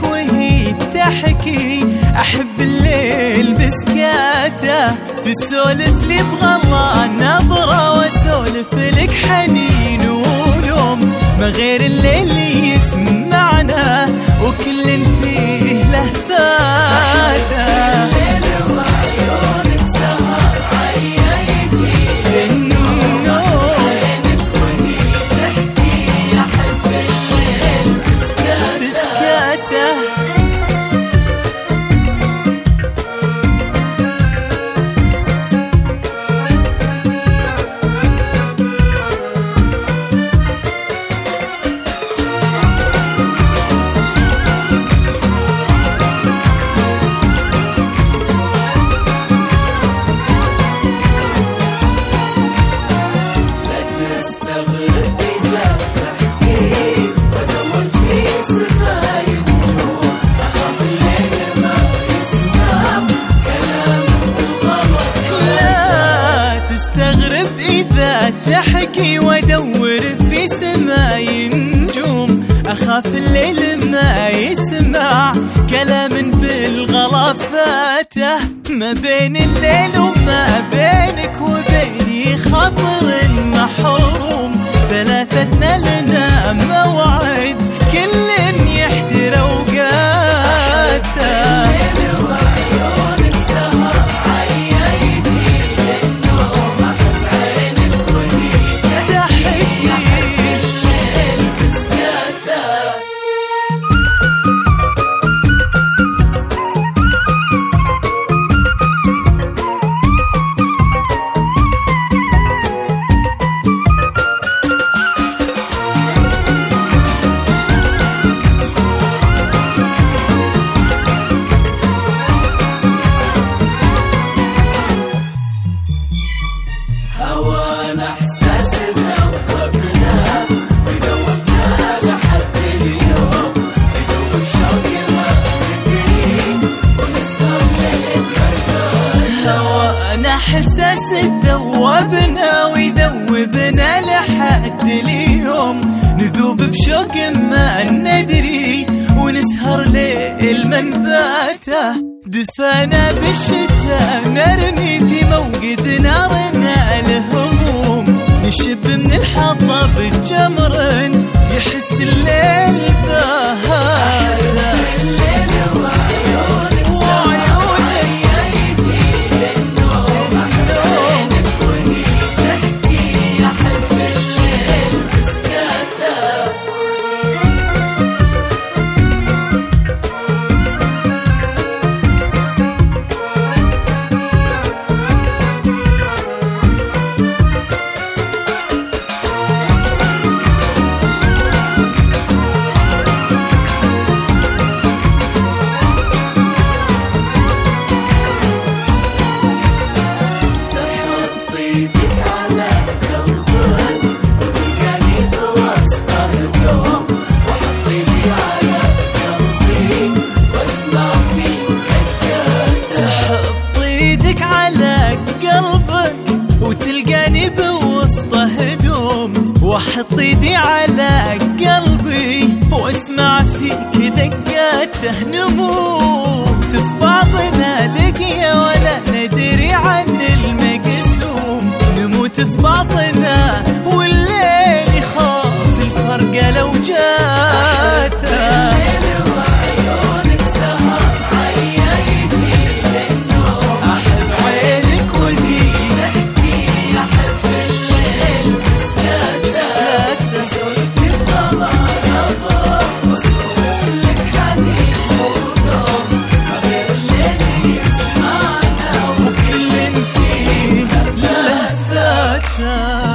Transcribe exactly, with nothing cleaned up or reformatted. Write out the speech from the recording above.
وهي تحكي، أحب الليل بسكاته، تسولف لي بغلا نظرة واسولف لك حنين ولوم، ما غير الليل يسمعنا وكل فيه لهفاته. تحكي وادور في سماي نجوم، اخاف الليل ما يسمع كلام بالغلا فاته، ما بين الليل وما بينك وبيني خطر محروم، ثلاثتنا لنا موعد كل يحتر اوقاته. هوانا احساس ذوبنا وذوبنا لحد اليوم، يذوب شوقي ما تدري ونسهر ليل بردان. هوانا احساس ذوبنا ويذوبنا لحد اليوم، نذوب بشوق ما ندري ونسهر ليل منباته، دفانا بالشتاء نرمي في موقد نارنا الهموم، نشب من الحطب جمر يحس الليل باهاته. الليل وعيونك وعيونك يجي للنوم، عينك وهي تحكي أحب الليل بسكاته. واحط ايدي على قلبي واسمع فيك دقاته، نموت في بعضنا لقيا ولا ندري عن المقسوم، نموت في بعضنا والليل يخاف الفرقة لو جاته. لهفاته